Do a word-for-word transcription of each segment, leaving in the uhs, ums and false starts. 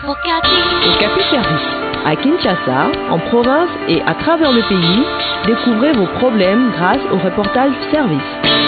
Okapi Service. À Kinshasa, en province et à travers le pays, découvrez vos problèmes grâce au reportage service.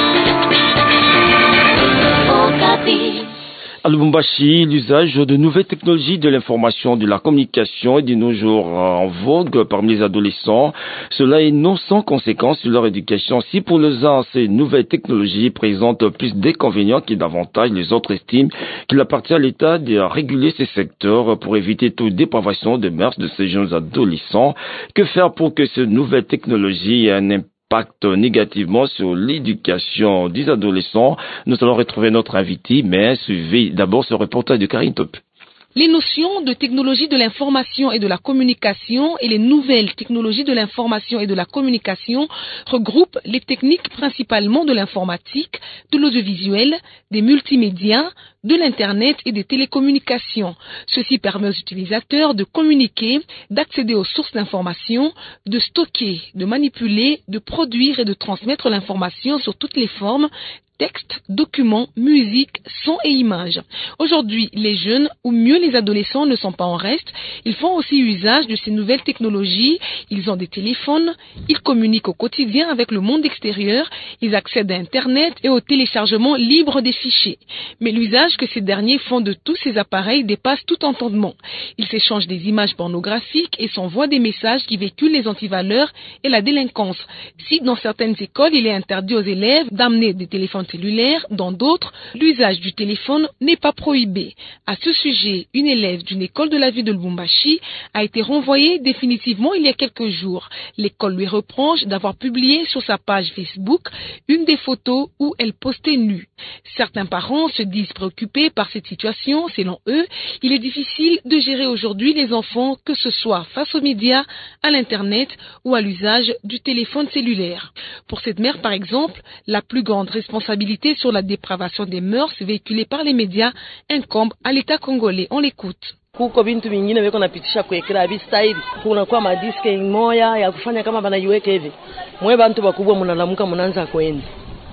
Okapi. À Lubumbashi, l'usage de nouvelles technologies de l'information, de la communication est de nos jours en vogue parmi les adolescents. Cela est non sans conséquences sur leur éducation. Si pour les uns, ces nouvelles technologies présentent plus d'inconvénients que d'avantages, les autres estiment qu'il appartient à l'État de réguler ces secteurs pour éviter toute dépravation de mœurs de ces jeunes adolescents. Que faire pour que ces nouvelles technologies aient un impact impacte négativement sur l'éducation des adolescents? Nous allons retrouver notre invité, mais suivez d'abord ce reportage de Karine Top. Les notions de technologie de l'information et de la communication et les nouvelles technologies de l'information et de la communication regroupent les techniques principalement de l'informatique, de l'audiovisuel, des multimédias, de l'Internet et des télécommunications. Ceci permet aux utilisateurs de communiquer, d'accéder aux sources d'information, de stocker, de manipuler, de produire et de transmettre l'information sur toutes les formes, textes, documents, musique, sons et images. Aujourd'hui, les jeunes, ou mieux les adolescents, ne sont pas en reste. Ils font aussi usage de ces nouvelles technologies. Ils ont des téléphones, ils communiquent au quotidien avec le monde extérieur, ils accèdent à Internet et au téléchargement libre des fichiers. Mais l'usage que ces derniers font de tous ces appareils dépasse tout entendement. Ils s'échangent des images pornographiques et s'envoient des messages qui véhiculent les antivaleurs et la délinquance. Si dans certaines écoles, il est interdit aux élèves d'amener des téléphones cellulaires, dans d'autres, l'usage du téléphone n'est pas prohibé. À ce sujet, une élève d'une école de la ville de Lubumbashi a été renvoyée définitivement il y a quelques jours. L'école lui reproche d'avoir publié sur sa page Facebook une des photos où elle postait nue. Certains parents se disent préoccupés par cette situation. Selon eux, il est difficile de gérer aujourd'hui les enfants, que ce soit face aux médias, à l'Internet ou à l'usage du téléphone cellulaire. Pour cette mère, par exemple, la plus grande responsabilité sur la dépravation des mœurs véhiculée par les médias incombe à l'État congolais. On l'écoute. Kuko bintu vingine weko napitisha kuwekera bistaili kuna kwa madiske moya ya kufanya kama banaiweka hivi mwe bantu bakubwa mnalamuka mnaanza kwenda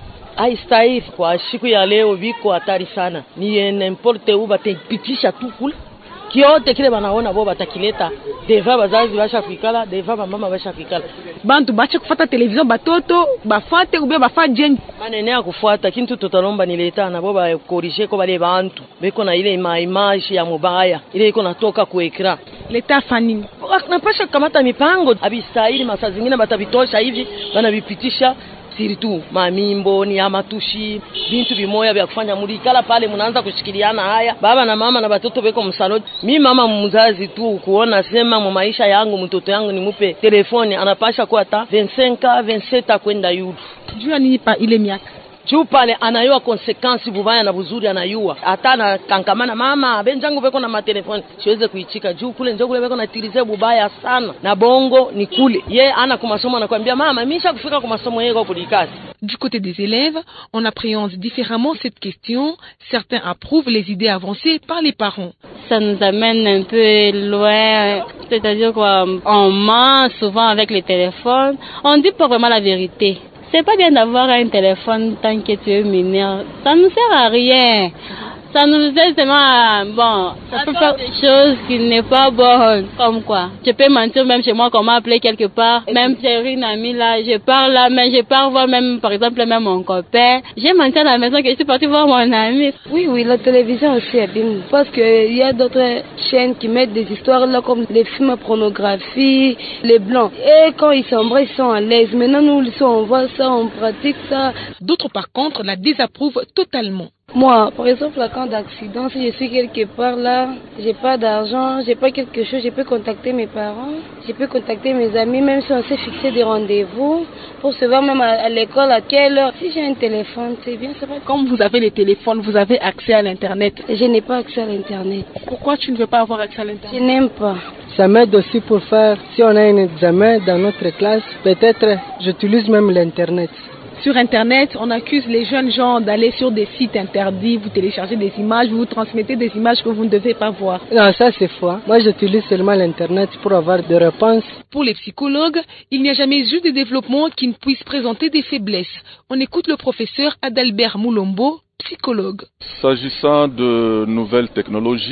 ai style kwa siku ya leo viko hatari sana ni n'importe où batapitisha tu kule kiote kile banaona bo batakileta deva bazazi basha kuikala deva mama basha kuikala bantu bacha kufuata television batoto bafate ube bafaje manene ya kufuata kintu tutalomba ni leta na bo ba corriger ko bale bantu beko na ile ma image ya mubaya ile iko natoka ku ekra leta fani napasha kamata mipango abisaili masaa zingine batabitosha hivi banabipitisha siritu mamimbo ni amatushi bintu bimoya vya kufanya mulikala pale mnaanza kushikiliana haya baba na mama na watoto beko msaloti mi mama mzazi tu kuona sema mu maisha yangu mtoto yangu nimupe telefoni anapasha kwa hata vingt-cinq vingt-sept kwenda yulu jua nini pa ile miaka juu pale anayua konsekansi bubaya na buzuri anayua hata na kankamana mama benjangu beko na matelefoni siweze kuichika juu kule njoo kule beko na tirize bubaya sana na bongo ni kule ye ana kumasomo anakuambia mama misha kufika kwa masomo yako kulikasi. Du côté des élèves, on appréhende différemment cette question. Certains approuvent les idées avancées par les parents. Ça nous amène un peu loin, c'est-à-dire qu'on ment souvent avec les téléphones. On dit pas vraiment la vérité. C'est pas bien d'avoir un téléphone tant que tu es mineur. Ça ne sert à rien. Ça nous aide seulement, bon, ça peut faire des choses qui n'est pas bonnes. Comme quoi, je peux mentir même chez moi, qu'on m'a appelé quelque part. Même j'ai une amie là, je pars là, mais je pars voir même, par exemple, même mon copain. J'ai menti à la maison que je suis partie voir mon ami. Oui, oui, la télévision aussi est bien. Parce qu'il y a d'autres chaînes qui mettent des histoires là, comme les films pornographie, les blancs. Et quand ils s'embrassent, ils sont à l'aise. Maintenant, nous, on voit ça, on pratique ça. D'autres, par contre, la désapprouvent totalement. Moi, par exemple, en cas d'accident, si je suis quelque part là, j'ai pas d'argent, j'ai pas quelque chose, je peux contacter mes parents, je peux contacter mes amis, même si on s'est fixé des rendez-vous, pour se voir même à, à l'école, à quelle heure. Si j'ai un téléphone, c'est bien, c'est vrai. Comme vous avez les téléphones, vous avez accès à l'Internet. Je n'ai pas accès à l'Internet. Pourquoi tu ne veux pas avoir accès à l'Internet? Je n'aime pas. Ça m'aide aussi pour faire, si on a un examen dans notre classe, peut-être j'utilise même l'Internet. Sur Internet, on accuse les jeunes gens d'aller sur des sites interdits, vous téléchargez des images, vous transmettez des images que vous ne devez pas voir. Non, ça c'est faux. Moi, j'utilise seulement l'Internet pour avoir des réponses. Pour les psychologues, il n'y a jamais eu de développement qui ne puisse présenter des faiblesses. On écoute le professeur Adalbert Moulombo, psychologue. S'agissant de nouvelles technologies,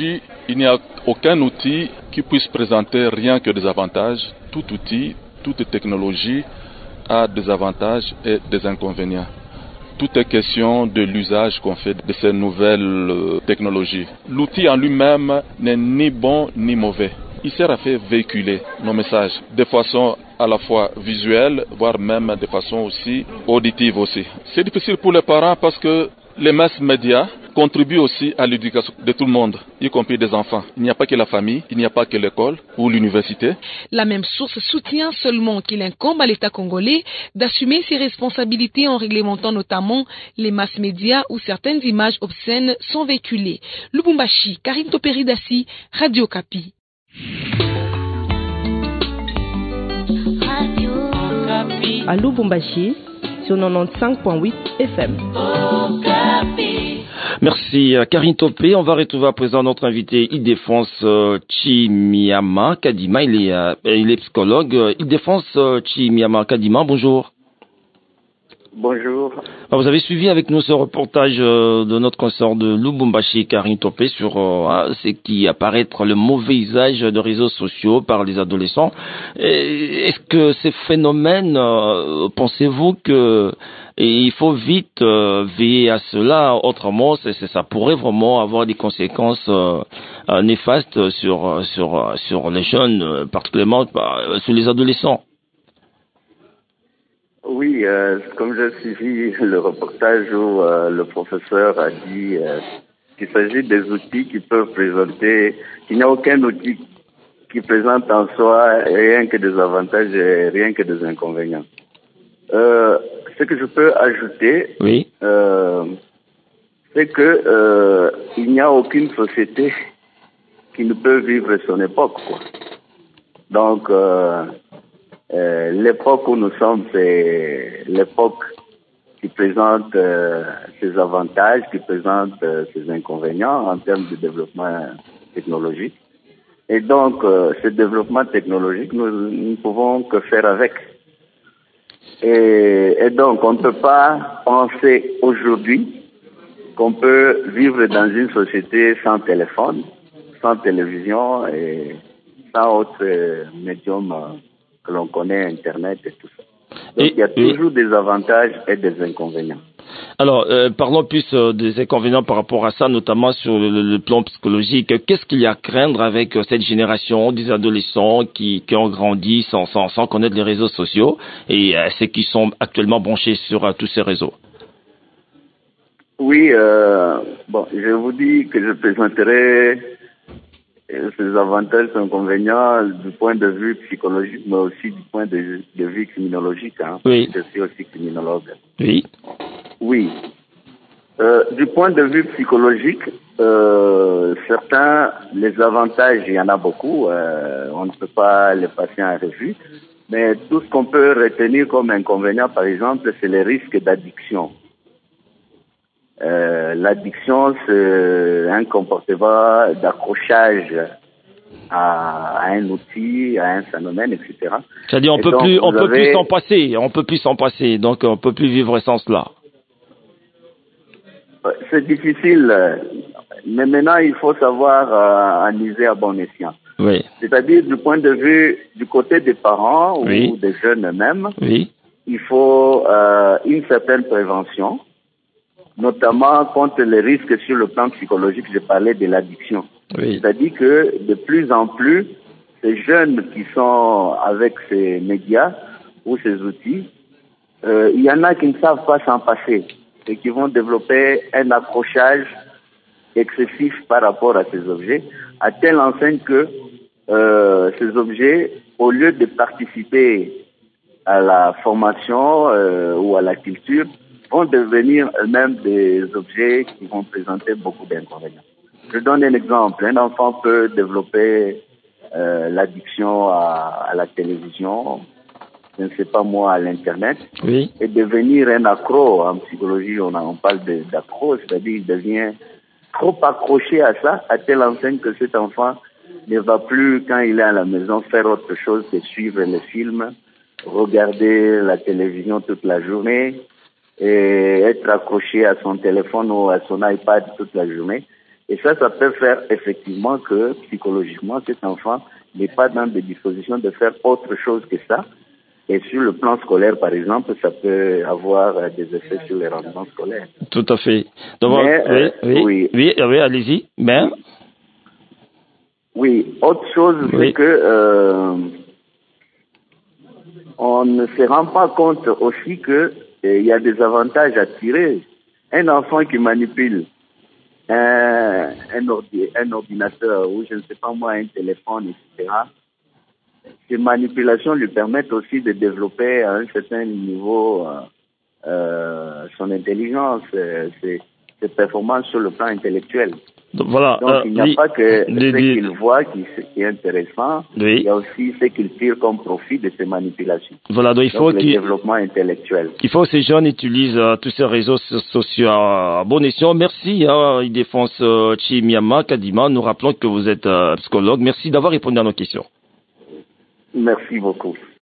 Il n'y a aucun outil qui puisse présenter rien que des avantages. Tout outil, toute technologie a des avantages et des inconvénients. Tout est question de l'usage qu'on fait de ces nouvelles technologies. L'outil en lui-même n'est ni bon ni mauvais. Il sert à faire véhiculer nos messages de façon à la fois visuelle, voire même de façon aussi auditive aussi. C'est difficile pour les parents parce que les mass médias contribuent aussi à l'éducation de tout le monde, y compris des enfants. Il n'y a pas que la famille, il n'y a pas que l'école ou l'université. La même source soutient seulement qu'il incombe à l'État congolais d'assumer ses responsabilités en réglementant notamment les mass médias où certaines images obscènes sont véhiculées. Lubumbashi, Karine Toperidassi, Radio Kapi. À Lubumbashi, sur quatre-vingt-quinze virgule huit F M. Merci Karine Topé. On va retrouver à présent notre invité Ildefonse euh, Chimiama Kadima. Il est, euh, il est psychologue. Ildefonse euh, Chimiama Kadima, bonjour. Bonjour. Alors, vous avez suivi avec nous ce reportage euh, de notre consort de Lubumbashi, Karine Topé, sur euh, ce qui apparaît être le mauvais usage de réseaux sociaux par les adolescents. Et est-ce que ces phénomènes, euh, pensez-vous que et il faut vite euh, veiller à cela, autrement c'est, c'est, ça pourrait vraiment avoir des conséquences euh, euh, néfastes sur, sur, sur les jeunes, euh, particulièrement euh, sur les adolescents. Oui, euh, comme j'ai suivi le reportage où euh, le professeur a dit euh, qu'il s'agit des outils qui peuvent présenter, qu'il n'y a aucun outil qui présente en soi rien que des avantages et rien que des inconvénients. Euh, ce que je peux ajouter, oui. euh, c'est que euh, il n'y a aucune société qui ne peut vivre son époque, quoi. Donc, euh, euh, l'époque où nous sommes, c'est l'époque qui présente euh, ses avantages, qui présente euh, ses inconvénients en termes de développement technologique. Et donc, euh, ce développement technologique, nous ne pouvons que faire avec. Et, et donc, on ne peut pas penser aujourd'hui qu'on peut vivre dans une société sans téléphone, sans télévision et sans autre euh, médium euh, que l'on connaît, Internet et tout ça. Donc, et, il y a toujours et... des avantages et des inconvénients. Alors, euh, parlons plus euh, des inconvénients par rapport à ça, notamment sur le, le plan psychologique. Qu'est-ce qu'il y a à craindre avec euh, cette génération des adolescents qui, qui ont grandi sans, sans, sans connaître les réseaux sociaux et euh, ceux qui sont actuellement branchés sur euh, tous ces réseaux? Oui, euh, bon, je vous dis que je présenterai ces avantages et inconvénients du point de vue psychologique, mais aussi du point de, de vue criminologique. Hein. Oui. Je suis aussi criminologue. Oui. Oui. Euh, du point de vue psychologique, euh, certains, les avantages, il y en a beaucoup. Euh, on ne peut pas les passer en revue. Mais tout ce qu'on peut retenir comme inconvénient, par exemple, c'est les risques d'addiction. Euh, l'addiction, c'est un comportement d'accrochage à, à un outil, à un phénomène, et cetera. C'est-à-dire, on et peut donc, plus, on peut avez... plus s'en passer, on peut plus s'en passer, donc on peut plus vivre sans cela. C'est difficile, mais maintenant il faut savoir euh, en user à bon escient. Oui. C'est-à-dire du point de vue du côté des parents oui. ou des jeunes eux-mêmes, oui. il faut euh, une certaine prévention, notamment contre les risques sur le plan psychologique. Je parlais de l'addiction. Oui. C'est-à-dire que de plus en plus, ces jeunes qui sont avec ces médias ou ces outils, euh, il y en a qui ne savent pas s'en passer et qui vont développer un accrochage excessif par rapport à ces objets, à telle enseigne que euh, ces objets, au lieu de participer à la formation euh, ou à la culture, vont devenir eux-mêmes des objets qui vont présenter beaucoup d'inconvénients. Je donne un exemple. Un enfant peut développer euh, l'addiction à, à la télévision, je ne sais pas moi, à l'Internet, oui. et devenir un accro. En psychologie, on, a, on parle de, d'accro, c'est-à-dire il devient trop accroché à ça, à telle enseigne que cet enfant ne va plus, quand il est à la maison, faire autre chose que suivre les films, regarder la télévision toute la journée, et être accroché à son téléphone ou à son iPad toute la journée. Et ça, ça peut faire effectivement que psychologiquement, cet enfant n'est pas dans des dispositions de faire autre chose que ça. Et sur le plan scolaire, par exemple, ça peut avoir des effets sur les rendements scolaires. Tout à fait. Donc, Mais, oui, euh, oui, oui, oui, oui, allez-y. Mais, oui, autre chose, oui. c'est que euh, on ne se rend pas compte aussi que il y a des avantages à tirer. Un enfant qui manipule un, un, ordi, un ordinateur ou je ne sais pas moi, un téléphone, et cetera, ces manipulations lui permettent aussi de développer à un certain niveau euh, euh, son intelligence, euh, ses, ses performances sur le plan intellectuel. Donc, voilà, Donc euh, il n'y a oui, pas que les- ce qu'il voit qui, qui est intéressant, Oui. il y a aussi ce qu'il tire comme profit de ces manipulations. voilà, donc il faut Donc le qu'il développement intellectuel. il faut que ces jeunes utilisent euh, tous ces réseaux so- sociaux à bon escient. Merci, hein, Ildefonse euh, Chimyama Kadima. Nous rappelons que vous êtes euh, psychologue. Merci d'avoir répondu à nos questions. Merci beaucoup.